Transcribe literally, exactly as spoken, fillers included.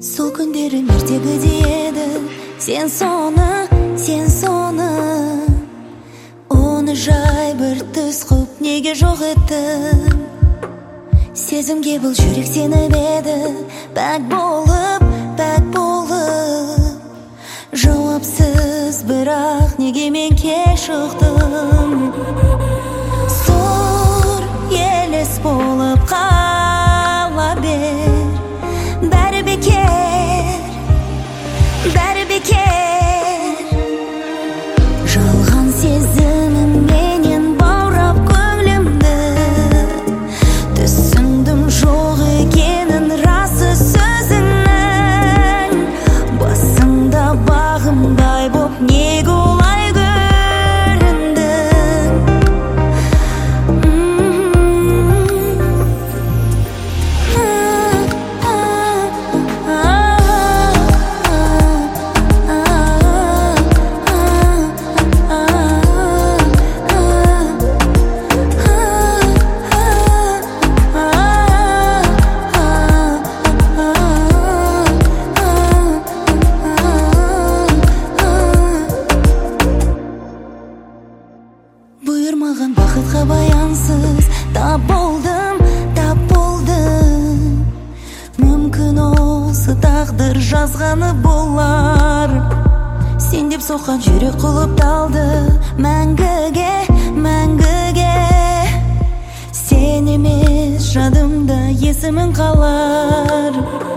Сол күндерім ертегіде еді. Сен соны, сен соны Оны жай бір түс қып неге жоқ еттің? Сезімге бұл жүрек сені беді. Пәк болып, пәк болып Жауапсыз бірақ неге мен кеш шықтым? Сұр елес болып қала бер. Бәрі бекер, бәрі бекер. Жалған сезімім менен баурап көңілімді. Түсіндім жоқ екенін расы сөзіңнің. Басында бағымдай боп неге олай көрінді? Бұйырмаған бақытқа баянсыз тап болдым, тап болдым. Мүмкін осы тағдыр жазғаны болар. Сен деп соққан жүрек құлып талды мәңгіге, мәңгіге. Сен емес жадымда есімің қалар.